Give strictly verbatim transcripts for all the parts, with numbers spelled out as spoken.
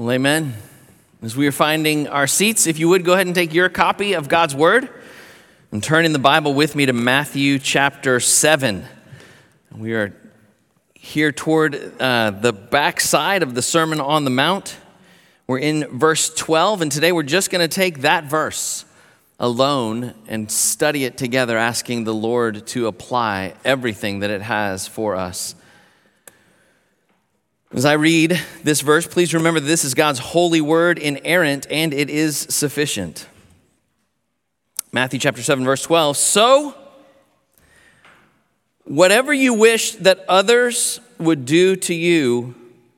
Well, amen. As we are finding our seats, if you would go ahead and take your copy of God's Word and turn in the Bible with me to Matthew chapter seven. We are here toward uh, the backside of the Sermon on the Mount. We're in verse twelve, and today we're just going to take that verse alone and study it together, asking the Lord to apply everything that it has for us. As I read this verse, please remember that this is God's holy word, inerrant, and it is sufficient. Matthew chapter seven, verse twelve. So, whatever you wish that others would do to you,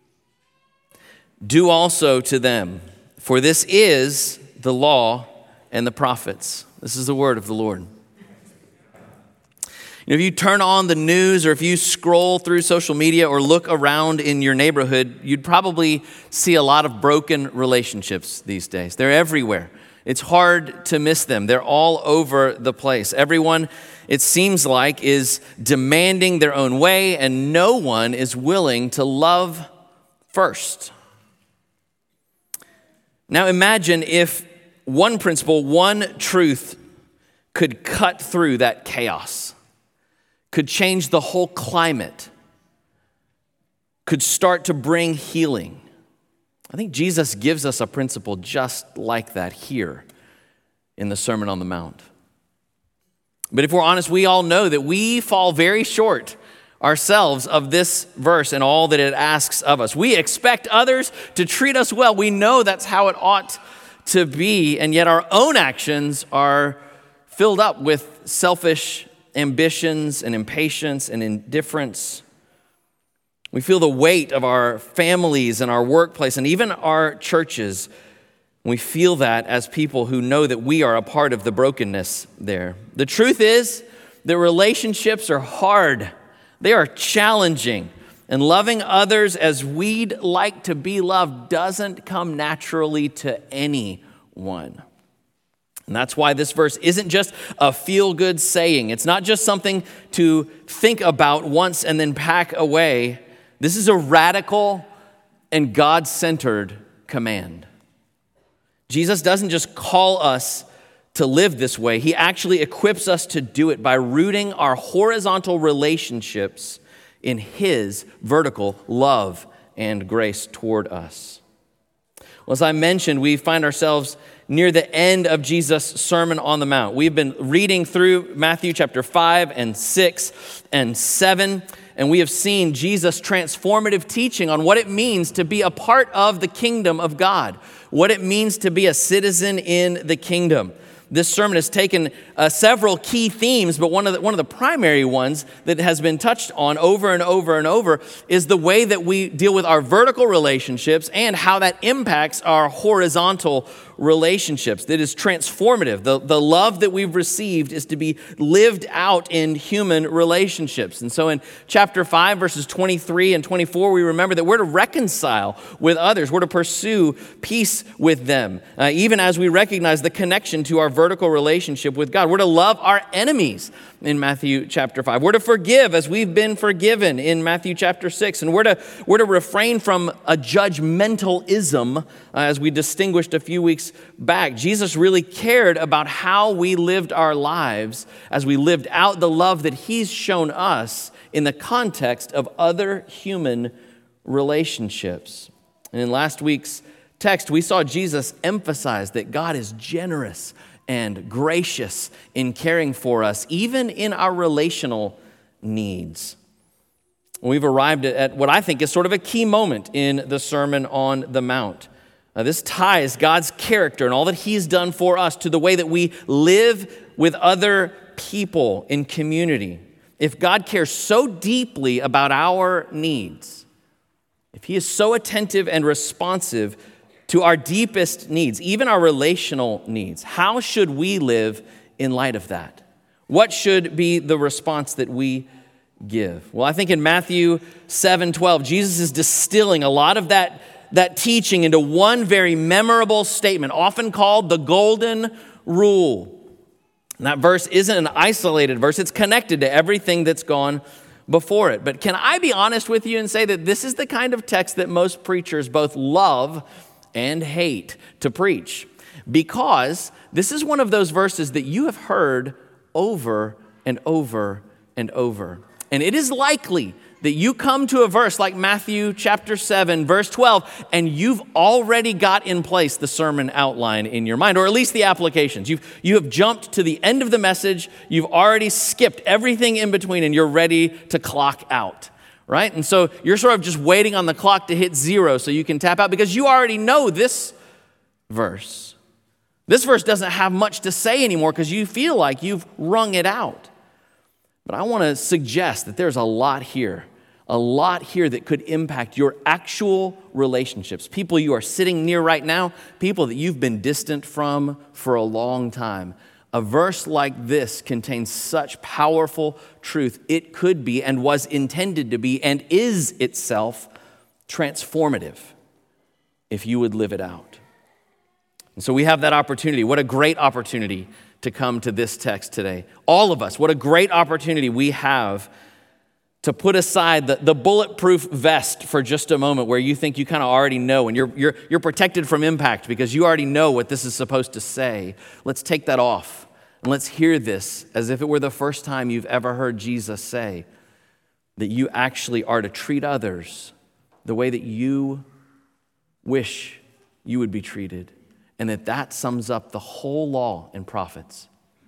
do also to them. For this is the law and the prophets. This is the word of the Lord. You know, if you turn on the news or if you scroll through social media or look around in your neighborhood, you'd probably see a lot of broken relationships these days. They're everywhere. It's hard to miss them. They're all over the place. Everyone, it seems like, is demanding their own way, and no one is willing to love first. Now imagine if one principle, one truth could cut through that chaos, could change the whole climate, could start to bring healing. I think Jesus gives us a principle just like that here in the Sermon on the Mount. But if we're honest, we all know that we fall very short ourselves of this verse and all that it asks of us. We expect others to treat us well. We know that's how it ought to be, and yet our own actions are filled up with selfish ambitions and impatience and indifference. We feel the weight of our families and our workplace and even our churches. We feel that as people who know that we are a part of the brokenness there. The truth is that relationships are hard. They are challenging. And loving others as we'd like to be loved doesn't come naturally to anyone. And that's why this verse isn't just a feel-good saying. It's not just something to think about once and then pack away. This is a radical and God-centered command. Jesus doesn't just call us to live this way. He actually equips us to do it by rooting our horizontal relationships in His vertical love and grace toward us. Well, as I mentioned, we find ourselves near the end of Jesus' Sermon on the Mount. We've been reading through Matthew chapter five and six and seven, and we have seen Jesus' transformative teaching on what it means to be a part of the kingdom of God, what it means to be a citizen in the kingdom. This sermon has taken uh, several key themes, but one of the, one of the primary ones that has been touched on over and over and over is the way that we deal with our vertical relationships and how that impacts our horizontal relationships. That is transformative. The, the love that we've received is to be lived out in human relationships. And so in chapter five, verses twenty-three and twenty-four, we remember that we're to reconcile with others. We're to pursue peace with them, uh, even as we recognize the connection to our vertical relationship with God. We're to love our enemies in Matthew chapter five. We're to forgive as we've been forgiven in Matthew chapter six. And we're to, we're to refrain from a judgmentalism, uh, as we distinguished a few weeks back. Jesus really cared about how we lived our lives as we lived out the love that He's shown us in the context of other human relationships. And in last week's text, we saw Jesus emphasize that God is generous and gracious in caring for us, even in our relational needs. We've arrived at what I think is sort of a key moment in the Sermon on the Mount. Uh, this ties God's character and all that He's done for us to the way that we live with other people in community. If God cares so deeply about our needs, if He is so attentive and responsive to our deepest needs, even our relational needs, how should we live in light of that? What should be the response that we give? Well, I think in Matthew seven twelve, Jesus is distilling a lot of that, that teaching into one very memorable statement, often called the Golden Rule. And that verse isn't an isolated verse. It's connected to everything that's gone before it. But can I be honest with you and say that this is the kind of text that most preachers both love and hate to preach, because this is one of those verses that you have heard over and over and over. And it is likely that you come to a verse like Matthew chapter seven, verse twelve, and you've already got in place the sermon outline in your mind, or at least the applications. You've, you have jumped to the end of the message, you've already skipped everything in between, and you're ready to clock out, right? And so you're sort of just waiting on the clock to hit zero so you can tap out, because you already know this verse. This verse doesn't have much to say anymore because you feel like you've wrung it out. But I want to suggest that there's a lot here. A lot here that could impact your actual relationships. People you are sitting near right now, people that you've been distant from for a long time. A verse like this contains such powerful truth. It could be and was intended to be and is itself transformative if you would live it out. And so we have that opportunity. What a great opportunity to come to this text today. All of us, what a great opportunity we have to put aside the, the bulletproof vest for just a moment, where you think you kind of already know and you're, you're, you're protected from impact because you already know what this is supposed to say. Let's take that off and let's hear this as if it were the first time you've ever heard Jesus say that you actually are to treat others the way that you wish you would be treated, and that that sums up the whole law and prophets.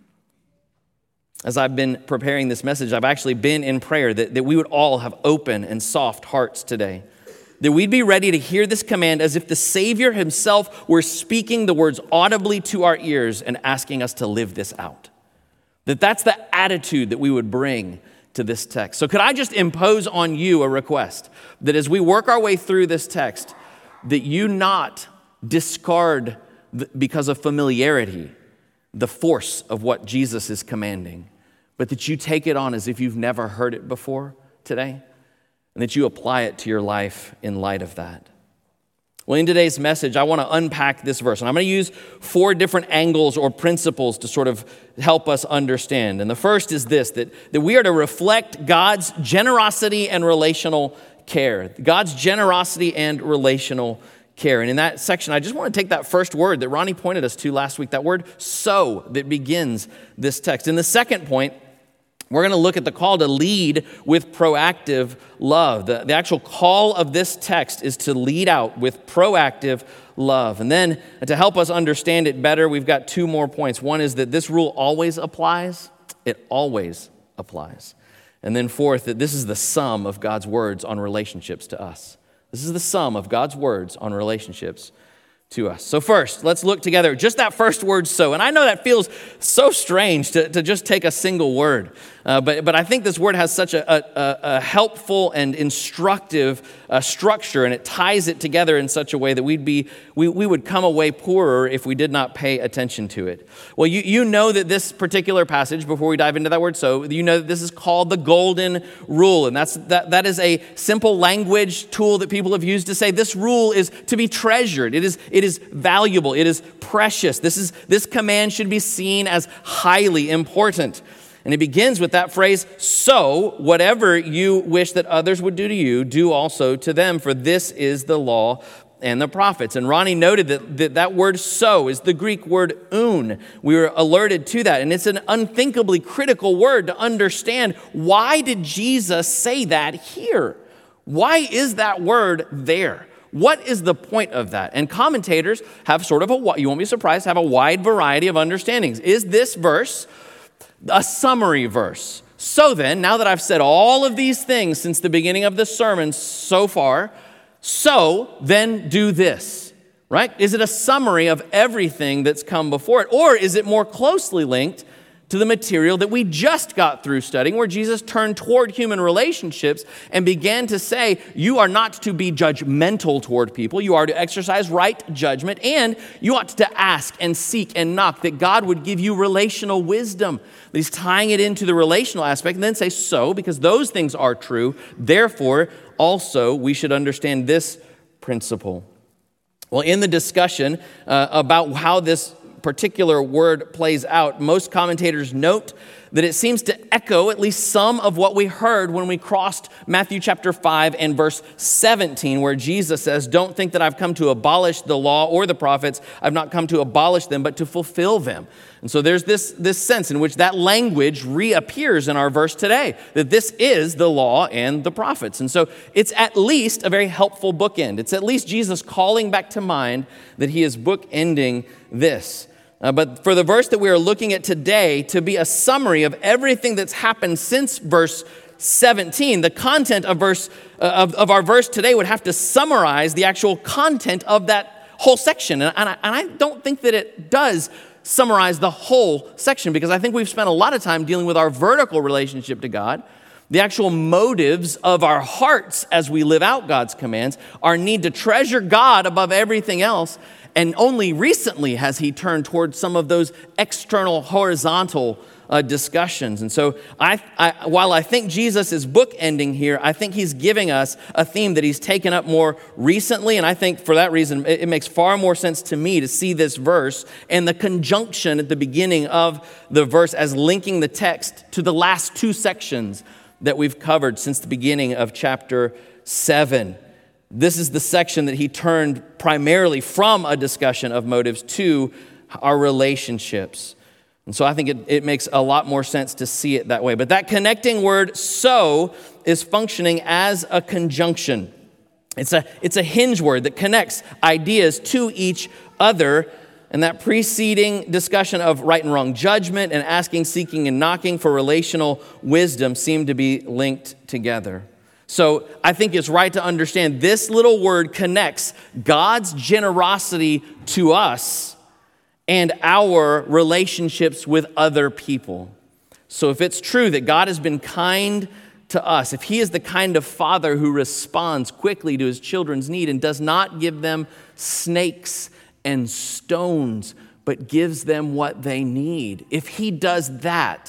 As I've been preparing this message, I've actually been in prayer that, that we would all have open and soft hearts today. That we'd be ready to hear this command as if the Savior himself were speaking the words audibly to our ears and asking us to live this out. That that's the attitude that we would bring to this text. So could I just impose on you a request that as we work our way through this text, that you not discard, the, because of familiarity, the force of what Jesus is commanding, but that you take it on as if you've never heard it before today, and that you apply it to your life in light of that. Well, in today's message, I want to unpack this verse, and I'm going to use four different angles or principles to sort of help us understand. And the first is this, that, that we are to reflect God's generosity and relational care. God's generosity and relational care. And in that section, I just want to take that first word that Ronnie pointed us to last week, that word so that begins this text. In the second point, we're going to look at the call to lead with proactive love. The, the actual call of this text is to lead out with proactive love. And then to help us understand it better, we've got two more points. One is that this rule always applies. It always applies. And then fourth, that this is the sum of God's words on relationships to us. This is the sum of God's words on relationships to us. So first, let's look together at just that first word, so. And I know that feels so strange to, to just take a single word, uh, but, but I think this word has such a, a, a helpful and instructive uh, structure, and it ties it together in such a way that we'd be we, we would come away poorer if we did not pay attention to it. Well, you, you know that this particular passage, before we dive into that word so, you know that this is called the Golden Rule, and that's that that is a simple language tool that people have used to say this rule is to be treasured. It is It is valuable. It is precious. This is this command should be seen as highly important. And it begins with that phrase, so whatever you wish that others would do to you, do also to them, for this is the law and the prophets. And Ronnie noted that that, that word so is the Greek word un. We were alerted to that. And it's an unthinkably critical word to understand. Why did Jesus say that here? Why is that word there? What is the point of that? And commentators have sort of a, you won't be surprised, have a wide variety of understandings. Is this verse a summary verse? So then, now that I've said all of these things since the beginning of the sermon so far, so then do this, right? Is it a summary of everything that's come before it? Or is it more closely linked to the material that we just got through studying, where Jesus turned toward human relationships and began to say, you are not to be judgmental toward people. You are to exercise right judgment, and you ought to ask and seek and knock that God would give you relational wisdom. He's tying it into the relational aspect and then say, so, because those things are true, therefore, also, we should understand this principle. Well, in the discussion uh, about how this particular word plays out, most commentators note that it seems to echo at least some of what we heard when we crossed Matthew chapter five and verse seventeen, where Jesus says, "Don't think that I've come to abolish the law or the prophets. I've not come to abolish them, but to fulfill them." And so there's this, this sense in which that language reappears in our verse today, that this is the law and the prophets. And so it's at least a very helpful bookend. It's at least Jesus calling back to mind that he is bookending this. Uh, but for the verse that we are looking at today to be a summary of everything that's happened since verse seventeen, the content of verse uh, of, of our verse today would have to summarize the actual content of that whole section. And, and, I, and I don't think that it does summarize the whole section, because I think we've spent a lot of time dealing with our vertical relationship to God, the actual motives of our hearts as we live out God's commands, our need to treasure God above everything else. And only recently has he turned towards some of those external horizontal uh, discussions. And so I, I, while I think Jesus is bookending here, I think he's giving us a theme that he's taken up more recently. And I think for that reason, it, it makes far more sense to me to see this verse and the conjunction at the beginning of the verse as linking the text to the last two sections that we've covered since the beginning of chapter seven. This is the section that he turned primarily from a discussion of motives to our relationships. And so I think it, it makes a lot more sense to see it that way. But that connecting word "so" is functioning as a conjunction. It's a, it's a hinge word that connects ideas to each other. And that preceding discussion of right and wrong judgment and asking, seeking, and knocking for relational wisdom seem to be linked together. So I think it's right to understand this little word connects God's generosity to us and our relationships with other people. So if it's true that God has been kind to us, if he is the kind of father who responds quickly to his children's need and does not give them snakes and stones, but gives them what they need, if he does that,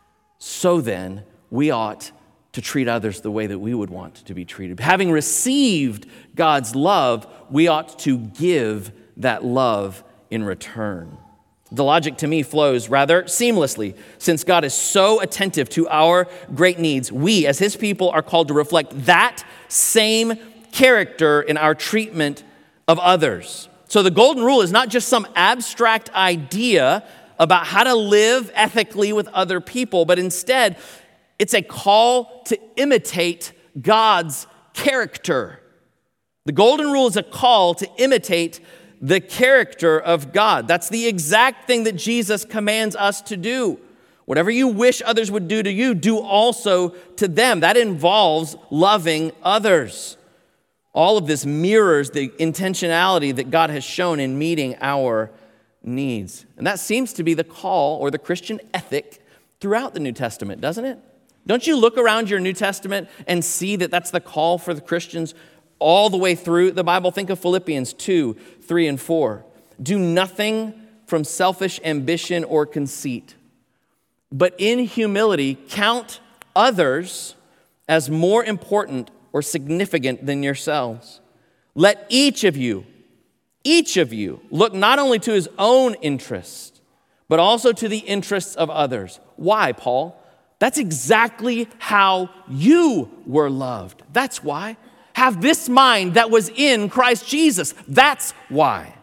so then we ought to treat others the way that we would want to be treated. Having received God's love, we ought to give that love in return. The logic to me flows rather seamlessly. Since God is so attentive to our great needs, we as his people are called to reflect that same character in our treatment of others. So the golden rule is not just some abstract idea about how to live ethically with other people, but instead it's a call to imitate God's character. The golden rule is a call to imitate the character of God. That's the exact thing that Jesus commands us to do. Whatever you wish others would do to you, do also to them. That involves loving others. All of this mirrors the intentionality that God has shown in meeting our needs. And that seems to be the call or the Christian ethic throughout the New Testament, doesn't it? Don't you look around your New Testament and see that that's the call for the Christians all the way through the Bible? Think of Philippians two, three, and four. Do nothing from selfish ambition or conceit, but in humility count others as more important or significant than yourselves. Let each of you, each of you, look not only to his own interest, but also to the interests of others. Why, Paul? That's exactly how you were loved. That's why. Have this mind that was in Christ Jesus. That's why.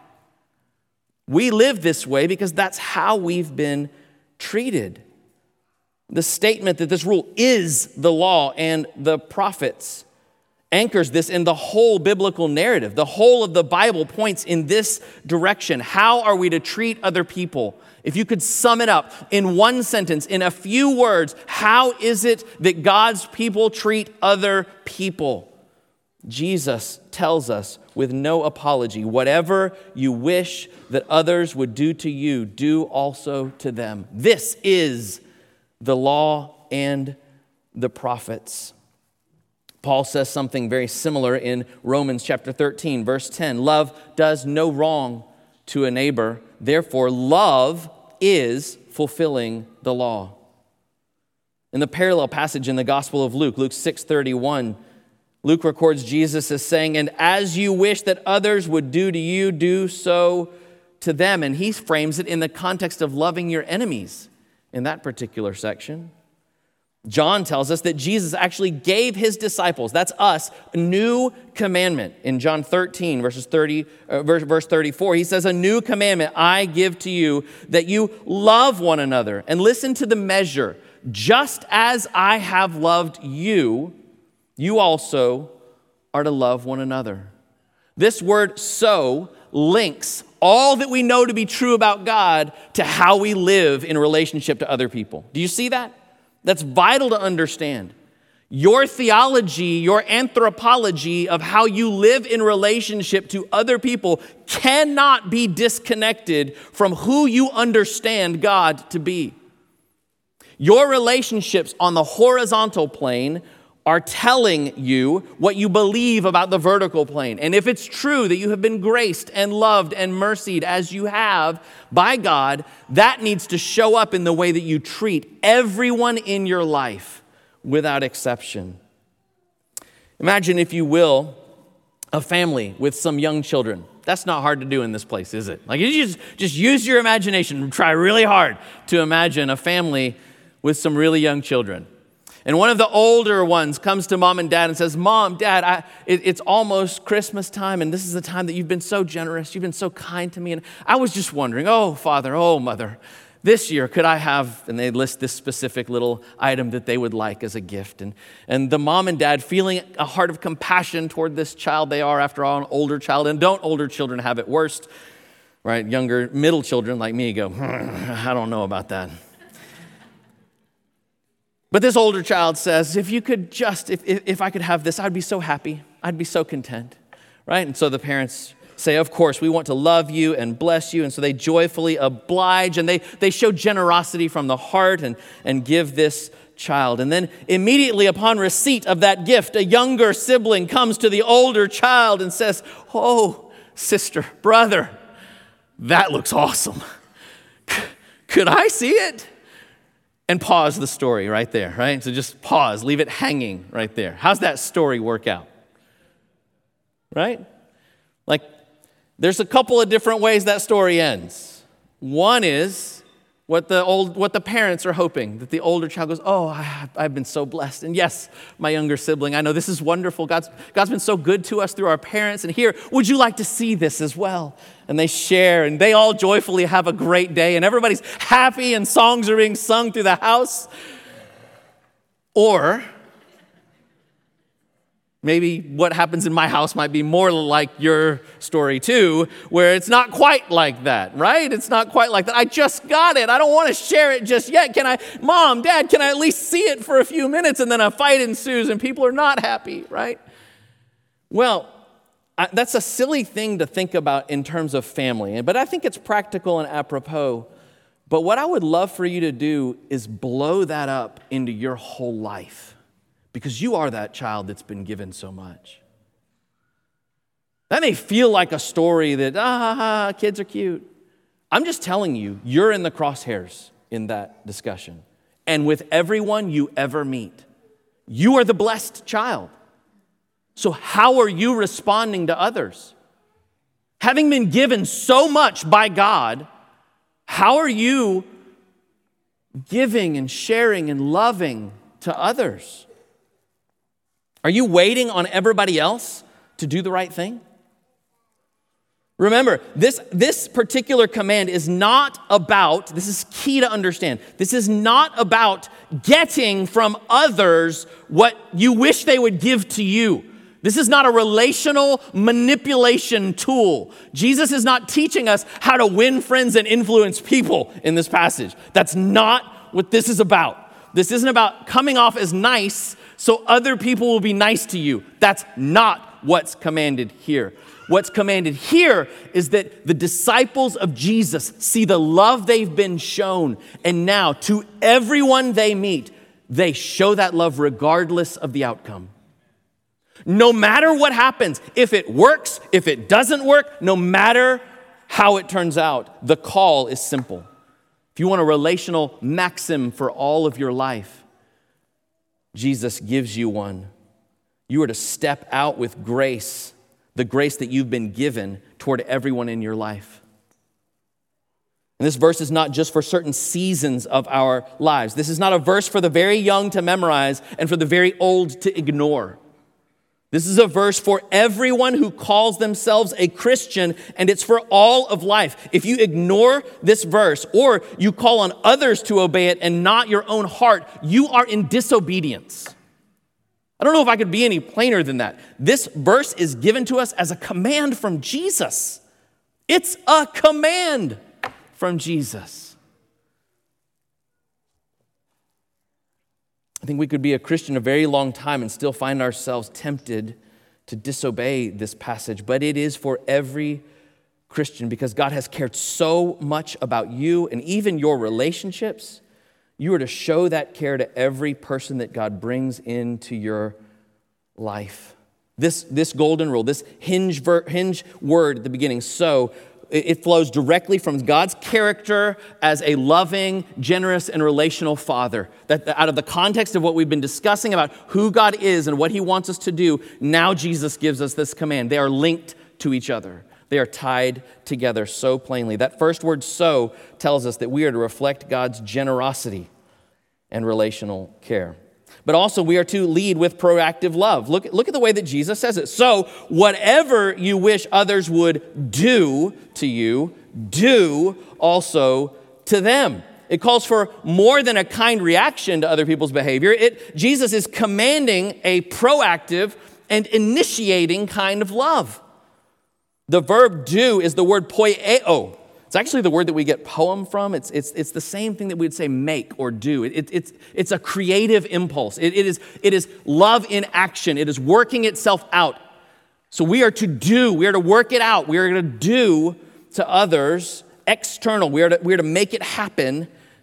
We live this way because that's how we've been treated. The statement that this rule is the law and the prophets anchors this in the whole biblical narrative. The whole of the Bible points in this direction. How are we to treat other people? If you could sum it up in one sentence, in a few words, how is it that God's people treat other people? Jesus tells us with no apology, whatever you wish that others would do to you, do also to them. This is the law and the prophets. Paul says something very similar in Romans chapter thirteen, verse ten. Love does no wrong to a neighbor. Therefore, love is fulfilling the law. In the parallel passage in the Gospel of Luke, Luke six thirty-one, Luke records Jesus as saying, and as you wish that others would do to you, do so to them. And he frames it in the context of loving your enemies. in that particular section. John tells us that Jesus actually gave his disciples, that's us, a new commandment. In John thirteen, verses thirty, uh, verse, verse thirty-four, he says, "A new commandment I give to you, that you love one another." And listen to the measure. "Just as I have loved you, you also are to love one another." This word "so" links all that we know to be true about God to how we live in relationship to other people. Do you see that? That's vital to understand. Your theology, your anthropology of how you live in relationship to other people cannot be disconnected from who you understand God to be. Your relationships on the horizontal plane are telling you what you believe about the vertical plane. And if it's true that you have been graced and loved and mercied as you have by God, that needs to show up in the way that you treat everyone in your life without exception. Imagine, if you will, a family with some young children. That's not hard to do in this place, is it? Like, you just, just use your imagination and try really hard to imagine a family with some really young children. And one of the older ones comes to mom and dad and says, "Mom, Dad, I, it, it's almost Christmas time, and this is the time that you've been so generous, you've been so kind to me, and I was just wondering, oh, Father, oh, Mother, this year could I have," and they list this specific little item that they would like as a gift. And, and the mom and dad, feeling a heart of compassion toward this child, they are, after all, an older child, and don't older children have it worst, right? Younger, middle children like me go, hmm, I don't know about that. But this older child says, if you could just, if, if if I could have this, I'd be so happy. I'd be so content, right? And so the parents say, of course, we want to love you and bless you. And so they joyfully oblige, and they, they show generosity from the heart and, and give this child. And then immediately upon receipt of that gift, a younger sibling comes to the older child and says, "Oh, sister, brother, that looks awesome. Could I see it?" And pause the story right there, right? So just pause, leave it hanging right there. How's that story work out? Right? Like, there's a couple of different ways that story ends. One is what the old, what the parents are hoping, that the older child goes, "Oh, I, I've been so blessed. And yes, my younger sibling, I know this is wonderful. God's, God's been so good to us through our parents. And here, would you like to see this as well?" And they share, and they all joyfully have a great day, and everybody's happy, and songs are being sung through the house. Or maybe what happens in my house might be more like your story too, where it's not quite like that, right? It's not quite like that. I just got it. I don't want to share it just yet. Can I, Mom, Dad, can I at least see it for a few minutes? And then a fight ensues and people are not happy, right? Well, I, that's a silly thing to think about in terms of family, but I think it's practical and apropos. But what I would love for you to do is blow that up into your whole life, because you are that child that's been given so much. That may feel like a story that, ah, kids are cute. I'm just telling you, you're in the crosshairs in that discussion. And with everyone you ever meet, you are the blessed child. So how are you responding to others? Having been given so much by God, how are you giving and sharing and loving to others? Are you waiting on everybody else to do the right thing? Remember, this, this particular command is not about, this is key to understand, this is not about getting from others what you wish they would give to you. This is not a relational manipulation tool. Jesus is not teaching us how to win friends and influence people in this passage. That's not what this is about. This isn't about coming off as nice so other people will be nice to you. That's not what's commanded here. What's commanded here is that the disciples of Jesus see the love they've been shown, and now to everyone they meet, they show that love regardless of the outcome. No matter what happens, if it works, if it doesn't work, no matter how it turns out, the call is simple. If you want a relational maxim for all of your life, Jesus gives you one. You are to step out with grace, the grace that you've been given toward everyone in your life. And this verse is not just for certain seasons of our lives. This is not a verse for the very young to memorize and for the very old to ignore. This is a verse for everyone who calls themselves a Christian, and it's for all of life. If you ignore this verse or you call on others to obey it and not your own heart, you are in disobedience. I don't know if I could be any plainer than that. This verse is given to us as a command from Jesus. It's a command from Jesus. I think we could be a Christian a very long time and still find ourselves tempted to disobey this passage, but it is for every Christian because God has cared so much about you and even your relationships. You are to show that care to every person that God brings into your life. This, this golden rule, this hinge, ver, hinge word at the beginning, so, it flows directly from God's character as a loving, generous, and relational Father. That out of the context of what we've been discussing about who God is and what He wants us to do, now Jesus gives us this command. They are linked to each other. They are tied together so plainly. That first word, so, tells us that we are to reflect God's generosity and relational care. But also we are to lead with proactive love. Look, look at the way that Jesus says it. So whatever you wish others would do to you, do also to them. It calls for more than a kind reaction to other people's behavior. It, Jesus is commanding a proactive and initiating kind of love. The verb do is the word poieo. It's actually the word that we get poem from. It's, it's, it's the same thing that we'd say make or do. It, it, it's, it's a creative impulse. It, it, is, it is love in action. It is working itself out. So we are to do. We are to work it out. We are to do to others external. We are to, we are to make it happen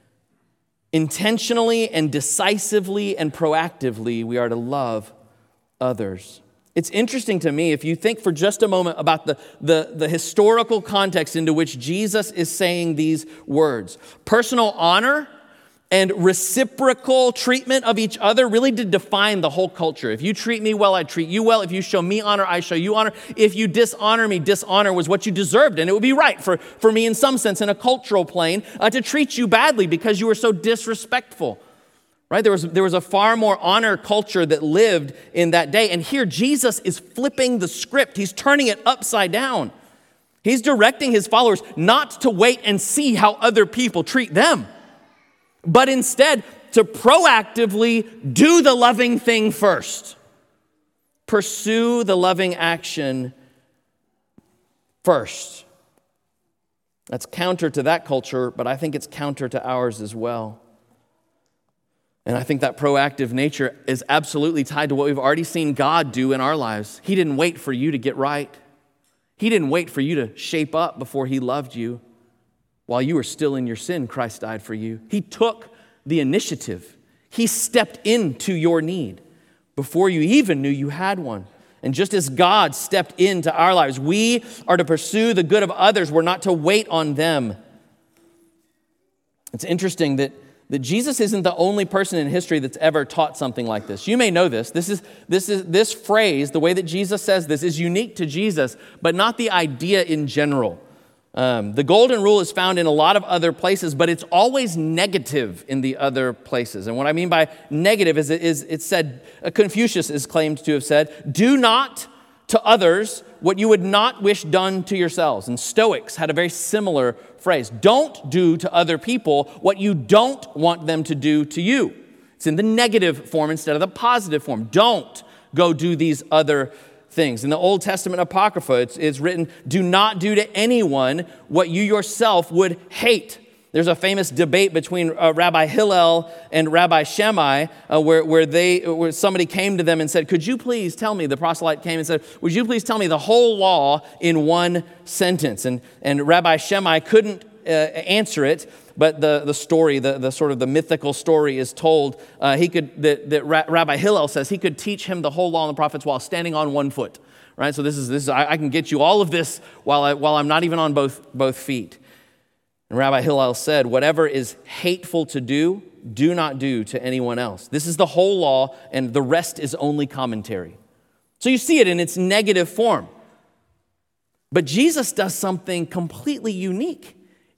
intentionally and decisively and proactively. We are to love others. It's interesting to me, if you think for just a moment about the, the, the historical context into which Jesus is saying these words. Personal honor and reciprocal treatment of each other really did define the whole culture. If you treat me well, I treat you well. If you show me honor, I show you honor. If you dishonor me, dishonor was what you deserved. And it would be right for, for me in some sense in a cultural plane uh, to treat you badly because you were so disrespectful. Right? There was, there was a far more honor culture that lived in that day. And here Jesus is flipping the script. He's turning it upside down. He's directing his followers not to wait and see how other people treat them, but instead to proactively do the loving thing first. Pursue the loving action first. That's counter to that culture, but I think it's counter to ours as well. And I think that proactive nature is absolutely tied to what we've already seen God do in our lives. He didn't wait for you to get right. He didn't wait for you to shape up before he loved you. While you were still in your sin, Christ died for you. He took the initiative. He stepped into your need before you even knew you had one. And just as God stepped into our lives, we are to pursue the good of others. We're not to wait on them. It's interesting that that Jesus isn't the only person in history that's ever taught something like this. You may know this. This is this is this phrase, the way that Jesus says this, is unique to Jesus, but not the idea in general. Um, the golden rule is found in a lot of other places, but it's always negative in the other places. And what I mean by negative is, it is it's said, uh, Confucius is claimed to have said, do not to others what you would not wish done to yourselves. And Stoics had a very similar phrase. Don't do to other people what you don't want them to do to you. It's in the negative form instead of the positive form. Don't go do these other things. In the Old Testament Apocrypha, it's, it's written, do not do to anyone what you yourself would hate. There's a famous debate between uh, Rabbi Hillel and Rabbi Shammai uh, where, where, they, where somebody came to them and said, could you please tell me, the proselyte came and said, would you please tell me the whole law in one sentence? And, and Rabbi Shammai couldn't uh, answer it, but the, the story, the, the sort of the mythical story is told. Uh, he could that, that Rabbi Hillel says he could teach him the whole law and the prophets while standing on one foot. Right? So this is, this is I, I can get you all of this while, I, while I'm not even on both, both feet. And Rabbi Hillel said, whatever is hateful to do, do not do to anyone else. This is the whole law, and the rest is only commentary. So you see it in its negative form. But Jesus does something completely unique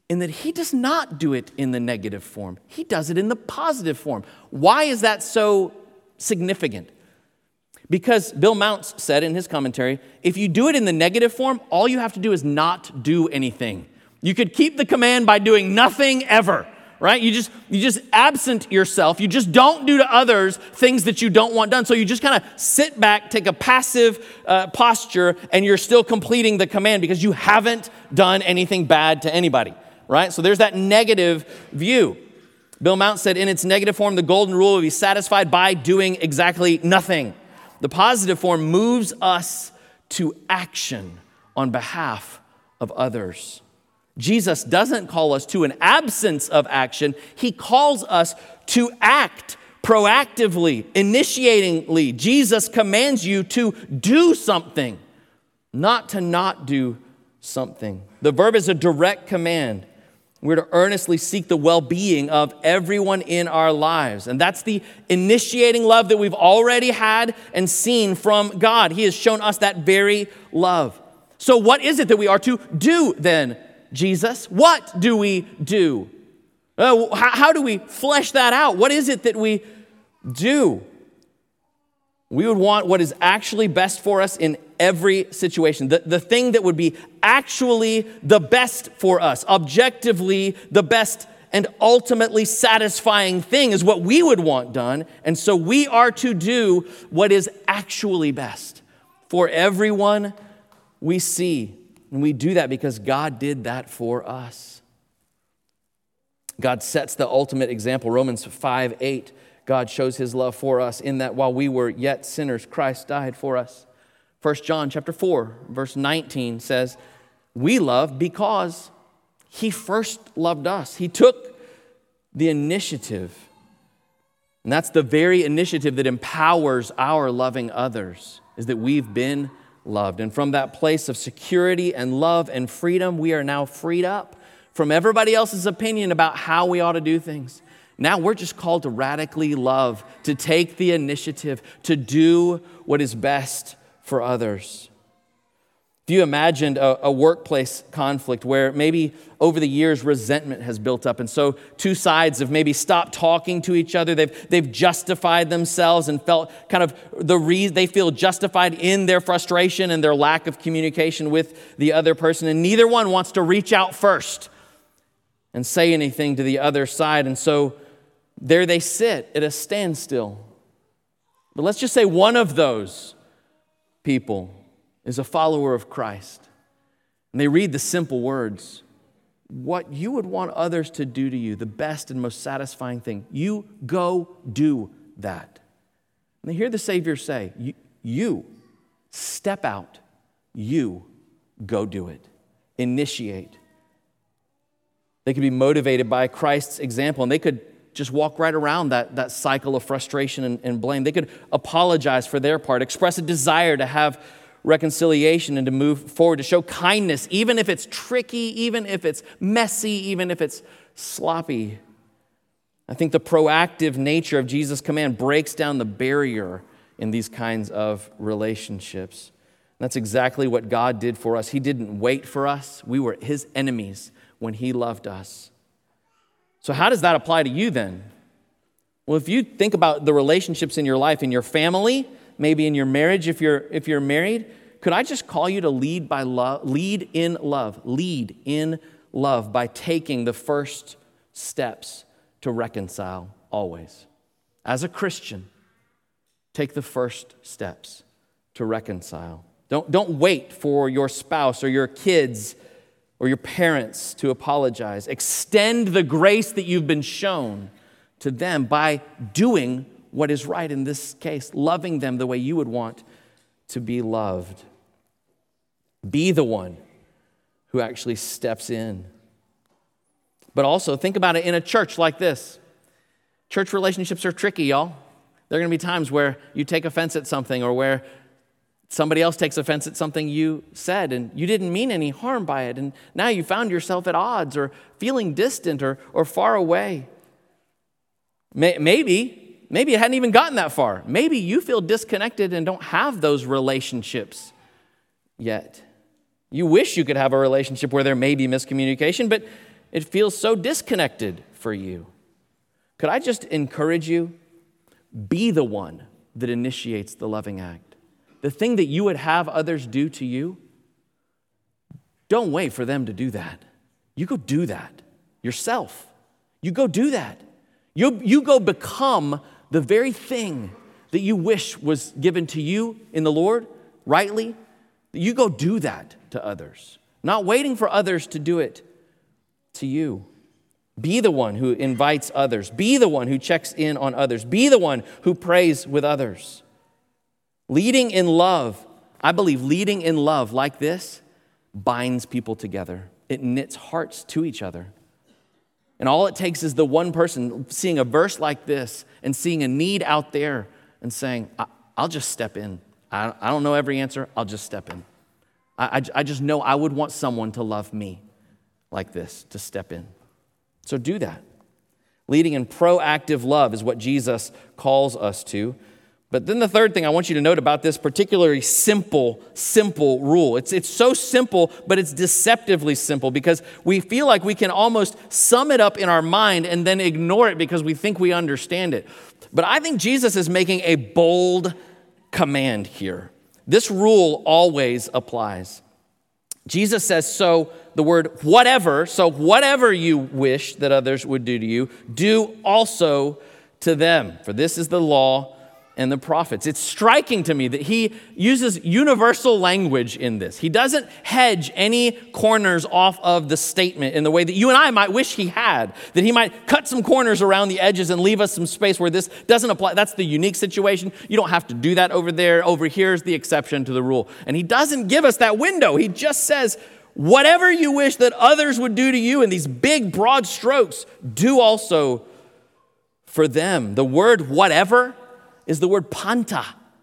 in that he does not do it in the negative form. He does it in the positive form. Why is that so significant? Because Bill Mounce said in his commentary, if you do it in the negative form, all you have to do is not do anything. You could keep the command by doing nothing ever, right? You just you just absent yourself. You just don't do to others things that you don't want done. So you just kind of sit back, take a passive uh, posture, and you're still completing the command because you haven't done anything bad to anybody, right? So there's that negative view. Bill Mounce said, in its negative form, the golden rule will be satisfied by doing exactly nothing. The positive form moves us to action on behalf of others. Jesus doesn't call us to an absence of action. He calls us to act proactively, initiatingly. Jesus commands you to do something, not to not do something. The verb is a direct command. We're to earnestly seek the well-being of everyone in our lives. And that's the initiating love that we've already had and seen from God. He has shown us that very love. So what is it that we are to do then, Jesus? What do we do? Uh, how, how do we flesh that out? What is it that we do? We would want what is actually best for us in every situation. The, the thing that would be actually the best for us, objectively the best and ultimately satisfying thing is what we would want done. And so we are to do what is actually best for everyone we see. And we do that because God did that for us. God sets the ultimate example. Romans five eight. God shows his love for us in that while we were yet sinners, Christ died for us. First John chapter four, verse nineteen says, we love because he first loved us. He took the initiative. And that's the very initiative that empowers our loving others, is that we've been loved. And from that place of security and love and freedom, we are now freed up from everybody else's opinion about how we ought to do things. Now we're just called to radically love, to take the initiative, to do what is best for others. If you imagined a, a workplace conflict where maybe over the years resentment has built up, and so two sides have maybe stopped talking to each other, they've, they've justified themselves and felt kind of the reason they feel justified in their frustration and their lack of communication with the other person, and neither one wants to reach out first and say anything to the other side, and so there they sit at a standstill. But let's just say one of those people is a follower of Christ. And they read the simple words, what you would want others to do to you, the best and most satisfying thing, you go do that. And they hear the Savior say, you, you step out, you go do it, initiate. They could be motivated by Christ's example, and they could just walk right around that, that cycle of frustration and, and blame. They could apologize for their part, express a desire to have reconciliation and to move forward, to show kindness, even if it's tricky, even if it's messy, even if it's sloppy. I think the proactive nature of Jesus' command breaks down the barrier in these kinds of relationships. And that's exactly what God did for us. He didn't wait for us. We were his enemies when he loved us. So how does that apply to you then? Well, if you think about the relationships in your life, in your family, maybe in your marriage if you're if you're married, could I just call you to lead by love, lead in love, lead in love by taking the first steps to reconcile always. As a Christian, take the first steps to reconcile. Don't, don't wait for your spouse or your kids or your parents to apologize. Extend the grace that you've been shown to them by doing what is right in this case, loving them the way you would want to be loved. Be the one who actually steps in. But also think about it in a church like this. Church relationships are tricky, y'all. There are going to be times where you take offense at something or where somebody else takes offense at something you said and you didn't mean any harm by it. And now you found yourself at odds or feeling distant or, or far away. Maybe, maybe it hadn't even gotten that far. Maybe you feel disconnected and don't have those relationships yet. You wish you could have a relationship where there may be miscommunication, but it feels so disconnected for you. Could I just encourage you? Be the one that initiates the loving act. The thing that you would have others do to you, don't wait for them to do that. You go do that yourself. You go do that. You, you go become the very thing that you wish was given to you in the Lord, rightly. You go do that to others, not waiting for others to do it to you. Be the one who invites others. Be the one who checks in on others. Be the one who prays with others. Leading in love, I believe leading in love like this binds people together. It knits hearts to each other. And all it takes is the one person seeing a verse like this and seeing a need out there and saying, I'll just step in. I don't know every answer. I'll just step in. I, I, I just know I would want someone to love me like this, to step in. So do that. Leading in proactive love is what Jesus calls us to. But then the third thing I want you to note about this particularly simple, simple rule. It's, it's so simple, but it's deceptively simple because we feel like we can almost sum it up in our mind and then ignore it because we think we understand it. But I think Jesus is making a bold command here. This rule always applies. Jesus says, so the word whatever, so whatever you wish that others would do to you, do also to them. For this is the law and the prophets. It's striking to me that he uses universal language in this. He doesn't hedge any corners off of the statement in the way that you and I might wish he had, that he might cut some corners around the edges and leave us some space where this doesn't apply. That's the unique situation. You don't have to do that over there. Over here is the exception to the rule. And he doesn't give us that window. He just says, whatever you wish that others would do to you in these big, broad strokes, do also for them. The word whatever is the word panta,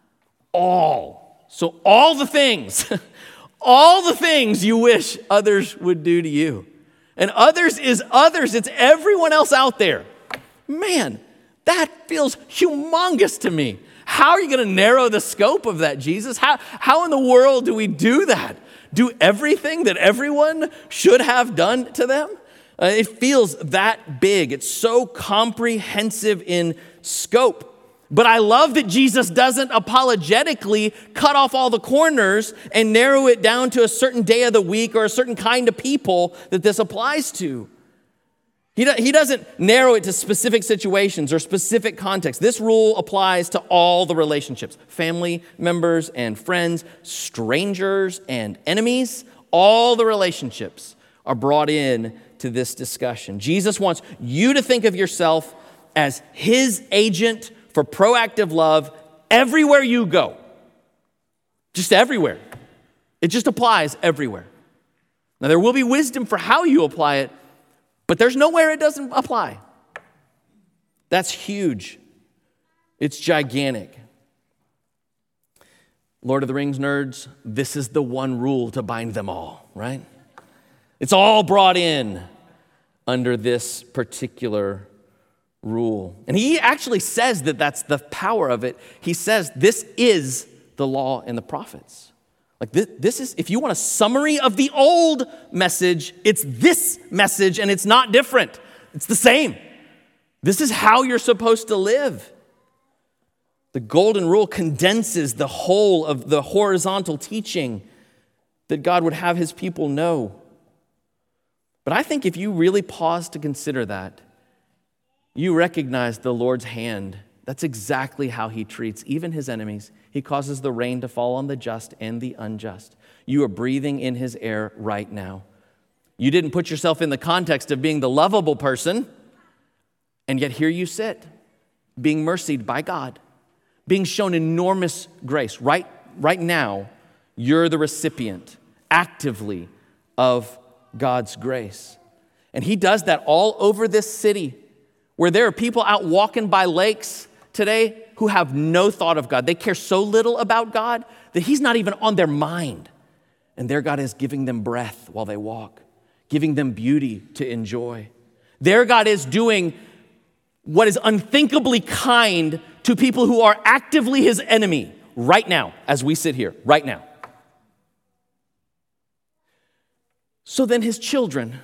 all. So all the things, all the things you wish others would do to you. And others is others, it's everyone else out there. Man, that feels humongous to me. How are you going to narrow the scope of that, Jesus? How, how in the world do we do that? Do everything that everyone should have done to them? Uh, it feels that big. It's so comprehensive in scope. But I love that Jesus doesn't apologetically cut off all the corners and narrow it down to a certain day of the week or a certain kind of people that this applies to. He, do, he doesn't narrow it to specific situations or specific contexts. This rule applies to all the relationships, family members and friends, strangers and enemies. All the relationships are brought in to this discussion. Jesus wants you to think of yourself as his agent for proactive love everywhere you go. Just everywhere. It just applies everywhere. Now, there will be wisdom for how you apply it, but there's nowhere it doesn't apply. That's huge. It's gigantic. Lord of the Rings nerds, this is the one rule to bind them all, right? It's all brought in under this particular rule. And he actually says that that's the power of it. He says this is the law and the prophets. Like this, this is, if you want a summary of the old message, it's this message and it's not different. It's the same. This is how you're supposed to live. The golden rule condenses the whole of the horizontal teaching that God would have his people know. But I think if you really pause to consider that, you recognize the Lord's hand. That's exactly how he treats even his enemies. He causes the rain to fall on the just and the unjust. You are breathing in his air right now. You didn't put yourself in the context of being the lovable person, and yet here you sit, being mercied by God, being shown enormous grace. Right, right now, you're the recipient actively of God's grace. And he does that all over this city, where there are people out walking by lakes today who have no thought of God. They care so little about God that he's not even on their mind. And their God is giving them breath while they walk, giving them beauty to enjoy. Their God is doing what is unthinkably kind to people who are actively his enemy right now, as we sit here, right now. So then his children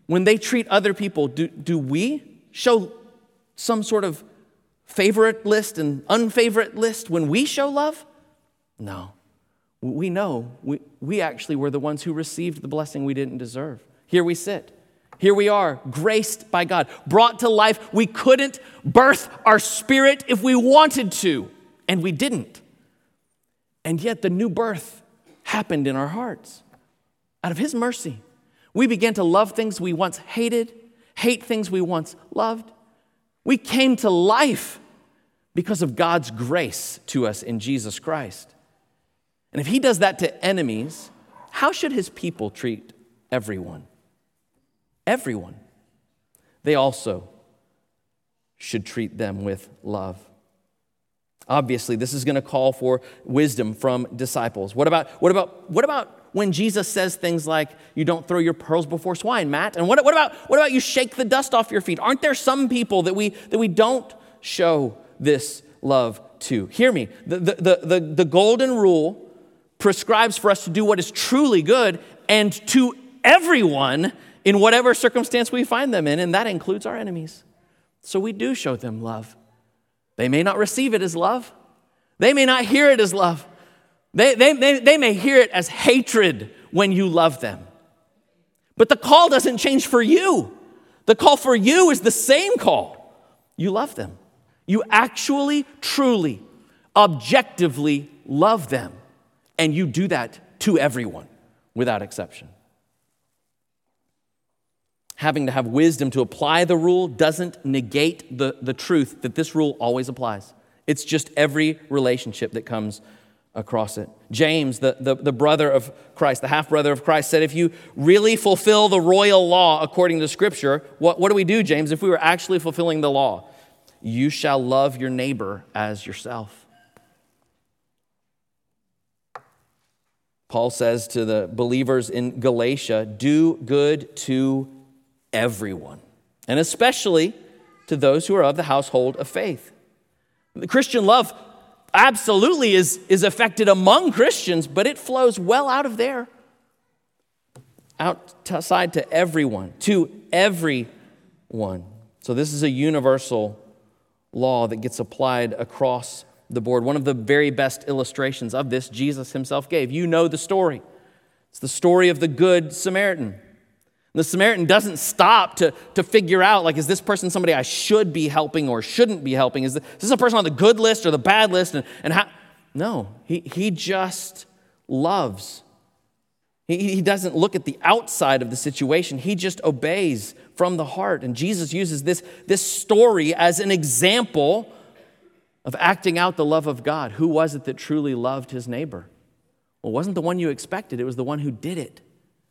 when they treat other people, do, do we show some sort of favorite list and unfavorite list when we show love? No. We know we, we actually were the ones who received the blessing we didn't deserve. Here we sit. Here we are, graced by God, brought to life. We couldn't birth our spirit if we wanted to, and we didn't. And yet the new birth happened in our hearts. Out of his mercy, we began to love things we once hated, hate things we once loved. We came to life because of God's grace to us in Jesus Christ. And if he does that to enemies, how should his people treat everyone? Everyone. They also should treat them with love. Obviously, this is going to call for wisdom from disciples. What about, what about, what about when Jesus says things like, you don't throw your pearls before swine, Matt? And what, what about, what about you shake the dust off your feet? Aren't there some people that we, that we don't show this love to? Hear me. The, the, the, the, the golden rule prescribes for us to do what is truly good and to everyone in whatever circumstance we find them in, and that includes our enemies. So we do show them love. They may not receive it as love. They may not hear it as love. They, they, they, they may hear it as hatred when you love them. But the call doesn't change for you. The call for you is the same call. You love them. You actually, truly, objectively love them. And you do that to everyone without exception. Having to have wisdom to apply the rule doesn't negate the, the truth that this rule always applies. It's just every relationship that comes across it. James, the, the, the brother of Christ, the half-brother of Christ, said, if you really fulfill the royal law according to Scripture, what, what do we do, James, if we were actually fulfilling the law? You shall love your neighbor as yourself. Paul says to the believers in Galatia, do good to everyone, and especially to those who are of the household of faith. The Christian love absolutely is, is affected among Christians, but it flows well out of there, outside to everyone, to everyone. So this is a universal law that gets applied across the board. One of the very best illustrations of this, Jesus himself gave. You know the story. It's the story of the Good Samaritan. The Samaritan doesn't stop to, to figure out, like, is this person somebody I should be helping or shouldn't be helping? Is this, is this a person on the good list or the bad list? And, and how? No, he, he just loves. He, he doesn't look at the outside of the situation. He just obeys from the heart. And Jesus uses this, this story as an example of acting out the love of God. Who was it that truly loved his neighbor? Well, it wasn't the one you expected. It was the one who did it.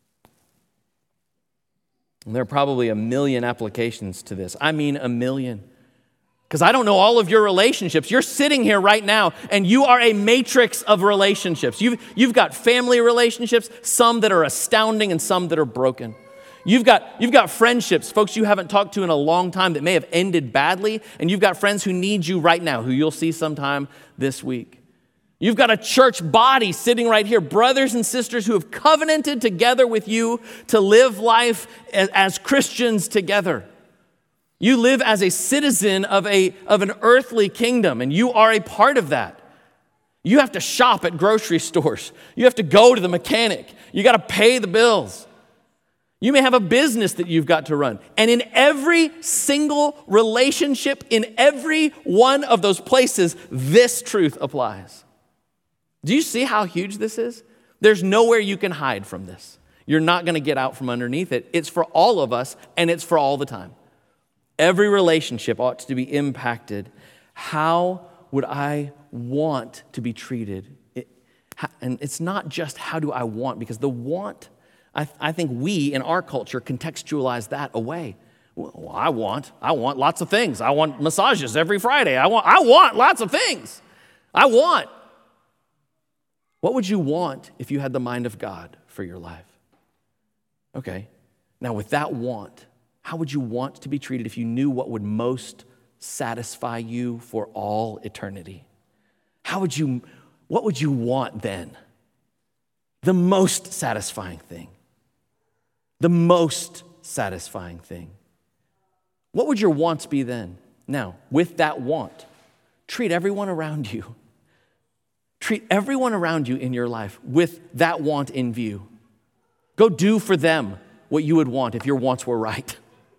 And there are probably a million applications to this. I mean a million. Because I don't know all of your relationships. You're sitting here right now, and you are a matrix of relationships. You've, you've got family relationships, some that are astounding and some that are broken. You've got, you've got friendships, folks you haven't talked to in a long time that may have ended badly, and you've got friends who need you right now, who you'll see sometime this week. You've got a church body sitting right here, brothers and sisters who have covenanted together with you to live life as, as Christians together. You live as a citizen of, a, of an earthly kingdom, and you are a part of that. You have to shop at grocery stores. You have to go to the mechanic. You got to pay the bills. You may have a business that you've got to run. And in every single relationship, in every one of those places, this truth applies. Do you see how huge this is? There's nowhere you can hide from this. You're not going to get out from underneath it. It's for all of us, and it's for all the time. Every relationship ought to be impacted. How would I want to be treated? It, and it's not just how do I want, because the want, I, I think we in our culture contextualize that away. Well, I want, I want lots of things. I want massages every Friday. I want, I want lots of things. I want. What would you want if you had the mind of God for your life? Okay, now with that want, how would you want to be treated if you knew what would most satisfy you for all eternity? How would you, what would you want then? The most satisfying thing. The most satisfying thing. What would your wants be then? Now, with that want, treat everyone around you. Treat everyone around you in your life with that want in view. Go do for them what you would want if your wants were right.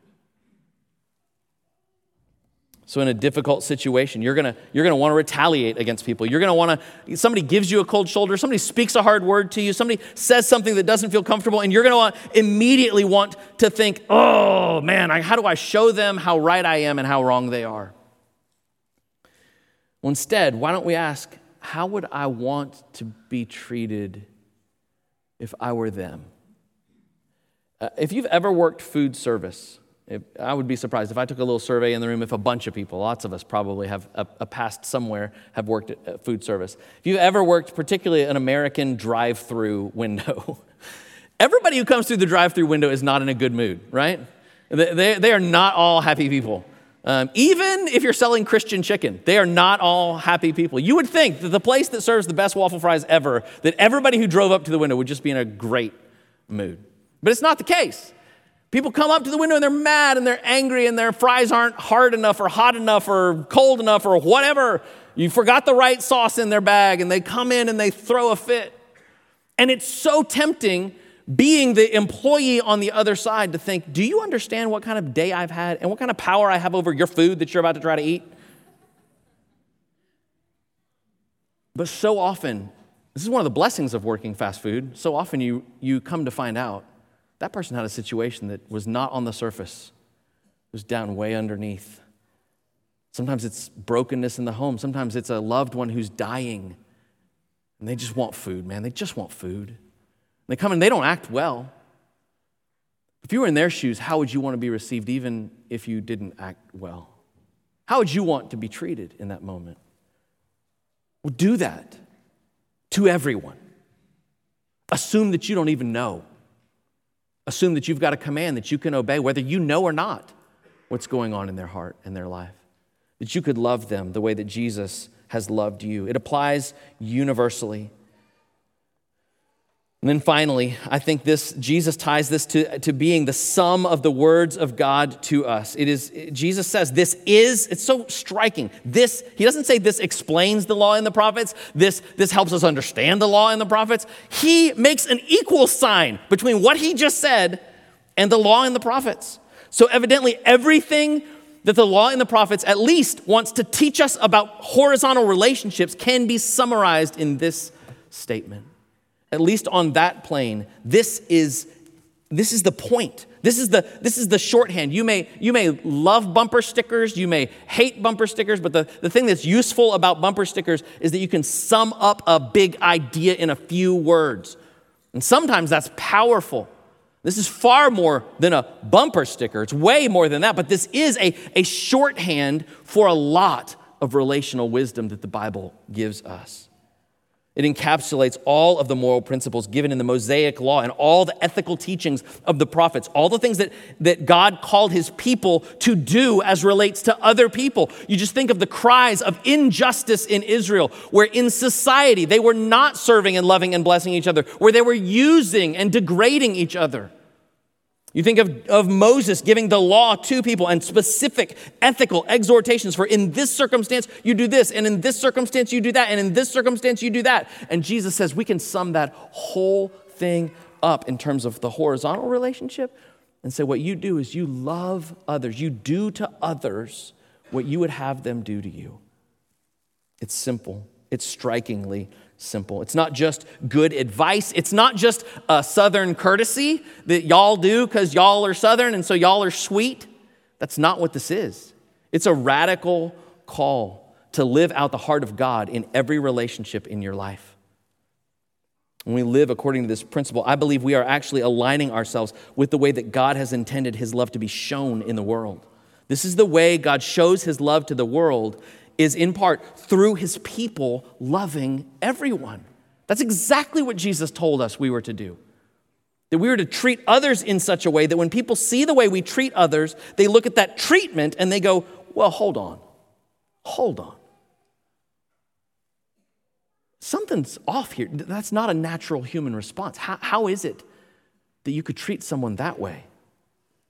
So in a difficult situation, you're gonna, you're gonna want to retaliate against people. You're gonna want to, somebody gives you a cold shoulder, somebody speaks a hard word to you, somebody says something that doesn't feel comfortable, and you're gonna want, immediately want to think, oh man, I, how do I show them how right I am and how wrong they are? Well, instead, why don't we ask, how would I want to be treated if I were them? Uh, if you've ever worked food service, if, I would be surprised if I took a little survey in the room if a bunch of people, lots of us probably have a, a past somewhere, have worked at, at food service. If you've ever worked particularly an American drive-through window, everybody who comes through the drive-through window is not in a good mood, right? They, they, they are not all happy people. Um, even if you're selling Christian chicken, they are not all happy people. You would think that the place that serves the best waffle fries ever, that everybody who drove up to the window would just be in a great mood. But it's not the case. People come up to the window and they're mad and they're angry and their fries aren't hard enough or hot enough or cold enough or whatever. You forgot the right sauce in their bag and they come in and they throw a fit. And it's so tempting, being the employee on the other side, to think, do you understand what kind of day I've had and what kind of power I have over your food that you're about to try to eat? But so often, this is one of the blessings of working fast food, so often you, you come to find out that person had a situation that was not on the surface. It was down way underneath. Sometimes it's brokenness in the home. Sometimes it's a loved one who's dying and they just want food, man. They just want food. They come and they don't act well. If you were in their shoes, how would you want to be received even if you didn't act well? How would you want to be treated in that moment? Well, do that to everyone. Assume that you don't even know. Assume that you've got a command that you can obey, whether you know or not what's going on in their heart and their life. That you could love them the way that Jesus has loved you. It applies universally. And then finally, I think this, Jesus ties this to, to being the sum of the words of God to us. It is, Jesus says this is, it's so striking. This, he doesn't say this explains the law and the prophets. This, this helps us understand the law and the prophets. He makes an equal sign between what he just said and the law and the prophets. So evidently everything that the law and the prophets at least wants to teach us about horizontal relationships can be summarized in this statement. At least on that plane, this is, this is the point. This is the, this is the shorthand. You may, you may love bumper stickers, you may hate bumper stickers, but the, the thing that's useful about bumper stickers is that you can sum up a big idea in a few words. And sometimes that's powerful. This is far more than a bumper sticker. It's way more than that, but this is a, a shorthand for a lot of relational wisdom that the Bible gives us. It encapsulates all of the moral principles given in the Mosaic law and all the ethical teachings of the prophets, all the things that, that God called his people to do as relates to other people. You just think of the cries of injustice in Israel, where in society they were not serving and loving and blessing each other, where they were using and degrading each other. You think of, of Moses giving the law to people and specific ethical exhortations for in this circumstance you do this, and in this circumstance you do that, and in this circumstance you do that. And Jesus says we can sum that whole thing up in terms of the horizontal relationship and say what you do is you love others. You do to others what you would have them do to you. It's simple. It's strikingly simple. It's not just good advice. It's not just a Southern courtesy that y'all do because y'all are Southern and so y'all are sweet. That's not what this is. It's a radical call to live out the heart of God in every relationship in your life. When we live according to this principle, I believe we are actually aligning ourselves with the way that God has intended his love to be shown in the world. This is the way God shows his love to the world, is in part through his people loving everyone. That's exactly what Jesus told us we were to do. That we were to treat others in such a way that when people see the way we treat others, they look at that treatment and they go, well, hold on, hold on. Something's off here. That's not a natural human response. How, how is it that you could treat someone that way?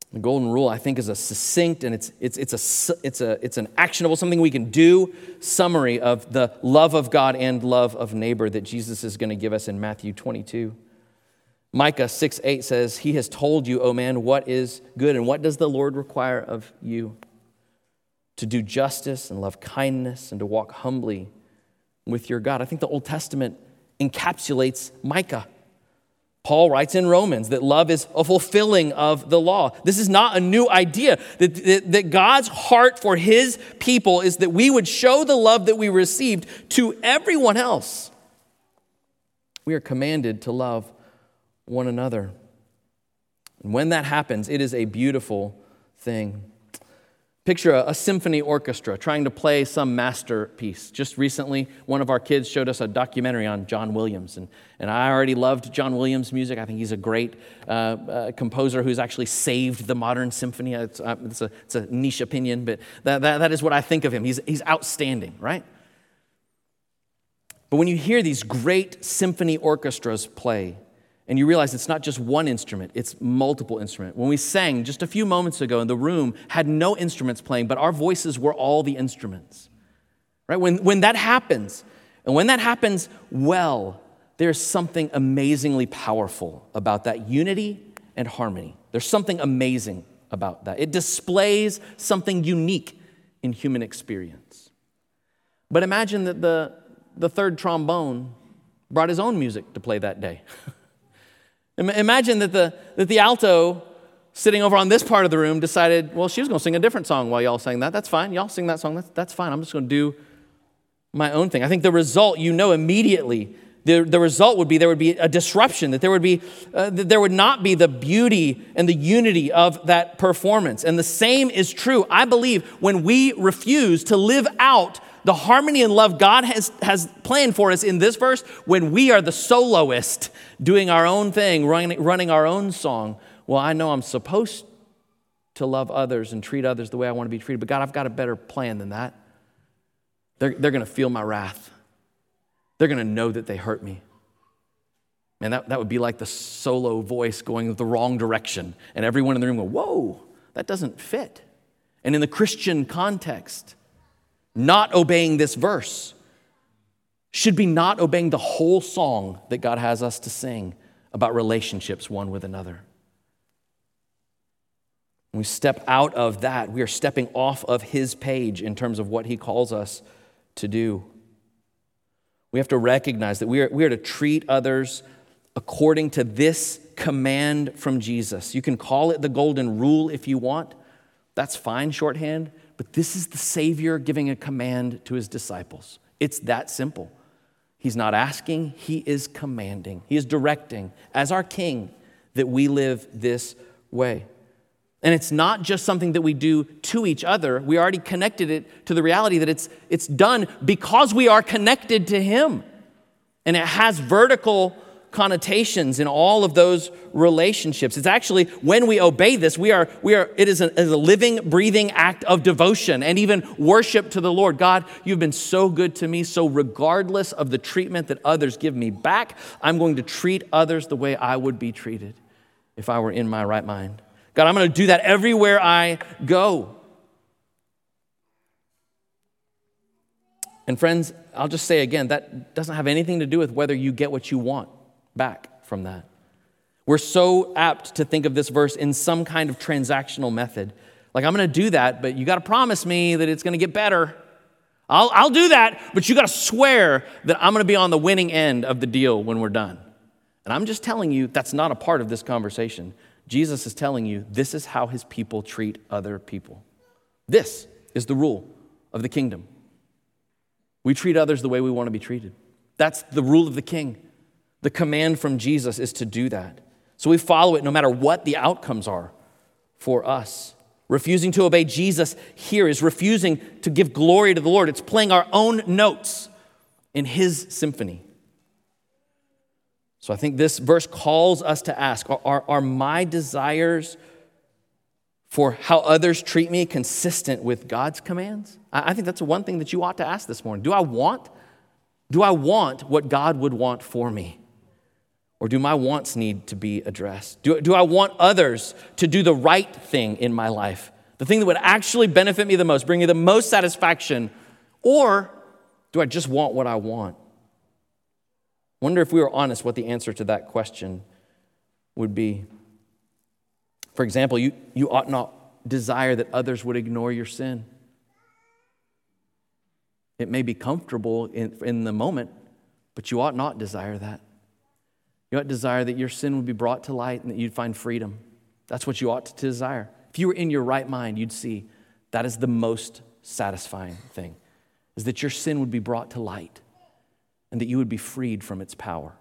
The golden rule, I think, is a succinct and it's it's it's a it's a it's an actionable, something we can do summary of the love of God and love of neighbor that Jesus is going to give us in Matthew twenty-two. Micah six eight says, "He has told you, O man, what is good, and what does the Lord require of you? To do justice and love kindness and to walk humbly with your God." I think the Old Testament encapsulates Micah. Paul writes in Romans that love is a fulfilling of the law. This is not a new idea. That, that, that God's heart for his people is that we would show the love that we received to everyone else. We are commanded to love one another. And when that happens, it is a beautiful thing. Picture a, a symphony orchestra trying to play some masterpiece. Just recently, one of our kids showed us a documentary on John Williams. And, and I already loved John Williams' music. I think he's a great uh, uh, composer who's actually saved the modern symphony. It's, uh, it's, a, it's a niche opinion, but that, that, that is what I think of him. He's, he's outstanding, right? But when you hear these great symphony orchestras play, and you realize it's not just one instrument, it's multiple instruments. When we sang just a few moments ago, and the room had no instruments playing, but our voices were all the instruments. Right? When, when that happens, and when that happens well, there's something amazingly powerful about that unity and harmony. There's something amazing about that. It displays something unique in human experience. But imagine that the, the third trombone brought his own music to play that day. Imagine that the, that the alto sitting over on this part of the room decided, well, she was going to sing a different song while y'all sang that. That's fine. Y'all sing that song. That's, that's fine. I'm just going to do my own thing. I think the result, you know immediately, the, the result would be there would be a disruption, that there would be uh, that there would not be the beauty and the unity of that performance. And the same is true, I believe, when we refuse to live out the harmony and love God has, has planned for us in this verse, when we are the soloist doing our own thing, running, running our own song. Well, I know I'm supposed to love others and treat others the way I want to be treated, but God, I've got a better plan than that. They're, they're going to feel my wrath. They're going to know that they hurt me. Man, that, that would be like the solo voice going the wrong direction, and everyone in the room go, whoa, that doesn't fit. And in the Christian context, not obeying this verse should be not obeying the whole song that God has us to sing about relationships one with another. When we step out of that, we are stepping off of his page in terms of what he calls us to do. We have to recognize that we are, we are to treat others according to this command from Jesus. You can call it the golden rule if you want. That's fine, shorthand. But this is the Savior giving a command to his disciples. It's that simple. He's not asking, he is commanding. He is directing, as our King, that we live this way. And it's not just something that we do to each other. We already connected it to the reality that it's, it's done because we are connected to him. And it has vertical connotations in all of those relationships. It's actually, when we obey this, we are, we are, it is a, is a living, breathing act of devotion and even worship to the Lord. God, you've been so good to me, so regardless of the treatment that others give me back, I'm going to treat others the way I would be treated if I were in my right mind. God, I'm going to do that everywhere I go. And friends, I'll just say again, that doesn't have anything to do with whether you get what you want back from that. We're so apt to think of this verse in some kind of transactional method. Like, I'm going to do that, but you got to promise me that it's going to get better. I'll, I'll do that, but you got to swear that I'm going to be on the winning end of the deal when we're done. And I'm just telling you, that's not a part of this conversation. Jesus is telling you this is how his people treat other people. This is the rule of the kingdom. We treat others the way we want to be treated. That's the rule of the king. The command from Jesus is to do that. So we follow it no matter what the outcomes are for us. Refusing to obey Jesus here is refusing to give glory to the Lord. It's playing our own notes in his symphony. So I think this verse calls us to ask, are, are, are my desires for how others treat me consistent with God's commands? I, I think that's one thing that you ought to ask this morning. Do I want, do I want what God would want for me? Or do my wants need to be addressed? Do, do I want others to do the right thing in my life? The thing that would actually benefit me the most, bring me the most satisfaction? Or do I just want what I want? Wonder if we were honest what the answer to that question would be. For example, you, you ought not desire that others would ignore your sin. It may be comfortable in, in the moment, but you ought not desire that. You ought to desire that your sin would be brought to light and that you'd find freedom. That's what you ought to desire. If you were in your right mind, you'd see that is the most satisfying thing, is that your sin would be brought to light and that you would be freed from its power.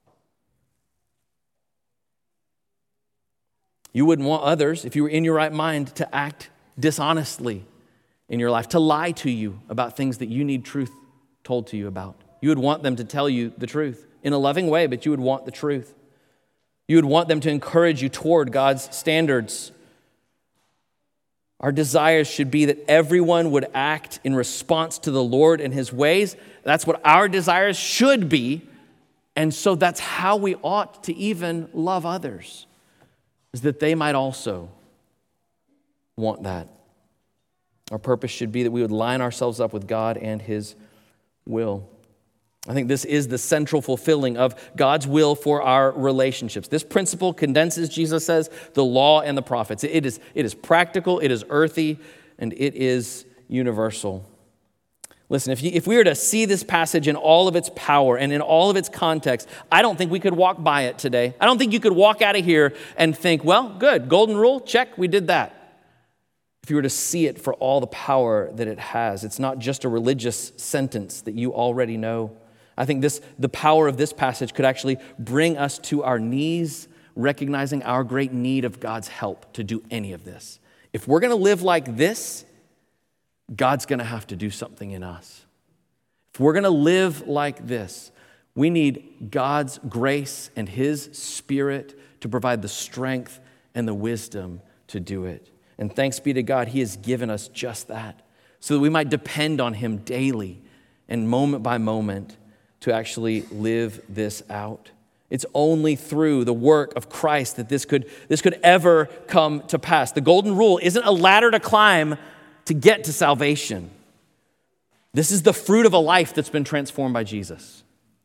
You wouldn't want others, if you were in your right mind, to act dishonestly in your life, to lie to you about things that you need truth told to you about. You would want them to tell you the truth in a loving way, but you would want the truth. You would want them to encourage you toward God's standards. Our desires should be that everyone would act in response to the Lord and his ways. That's what our desires should be. And so that's how we ought to even love others, is that they might also want that. Our purpose should be that we would line ourselves up with God and his will. I think this is the central fulfilling of God's will for our relationships. This principle condenses, Jesus says, the law and the prophets. It is, it is practical, it is earthy, and it is universal. Listen, if, you, if we were to see this passage in all of its power and in all of its context, I don't think we could walk by it today. I don't think you could walk out of here and think, well, good, golden rule, check, we did that. If you were to see it for all the power that it has, it's not just a religious sentence that you already know. I think this, the power of this passage could actually bring us to our knees, recognizing our great need of God's help to do any of this. If we're going to live like this, God's going to have to do something in us. If we're going to live like this, we need God's grace and his Spirit to provide the strength and the wisdom to do it. And thanks be to God, he has given us just that, so that we might depend on him daily and moment by moment to actually live this out. It's only through the work of Christ that this could, this could ever come to pass. The golden rule isn't a ladder to climb to get to salvation. This is the fruit of a life that's been transformed by Jesus.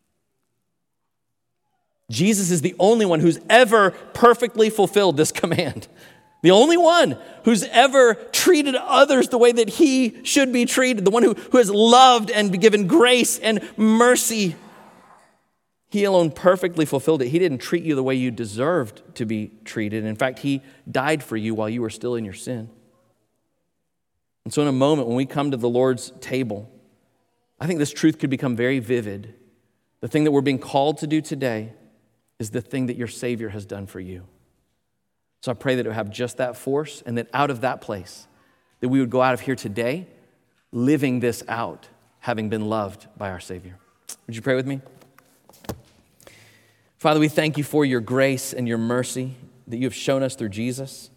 Jesus is the only one who's ever perfectly fulfilled this command. The only one who's ever treated others the way that he should be treated. The one who, who has loved and given grace and mercy. He alone perfectly fulfilled it. He didn't treat you the way you deserved to be treated. In fact, he died for you while you were still in your sin. And so in a moment, when we come to the Lord's table, I think this truth could become very vivid. The thing that we're being called to do today is the thing that your Savior has done for you. So I pray that it would have just that force, and that out of that place, that we would go out of here today living this out, having been loved by our Savior. Would you pray with me? Father, we thank you for your grace and your mercy that you have shown us through Jesus.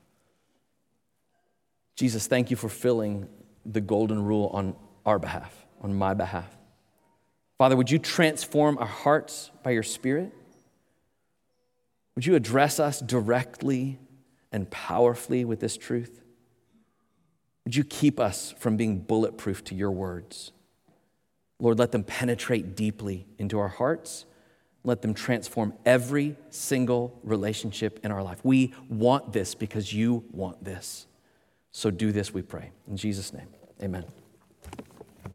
Jesus, thank you for filling the golden rule on our behalf, on my behalf. Father, would you transform our hearts by your Spirit? Would you address us directly and powerfully with this truth? Would you keep us from being bulletproof to your words? Lord, let them penetrate deeply into our hearts. Let them transform every single relationship in our life. We want this because you want this. So do this, we pray. In Jesus' name, amen.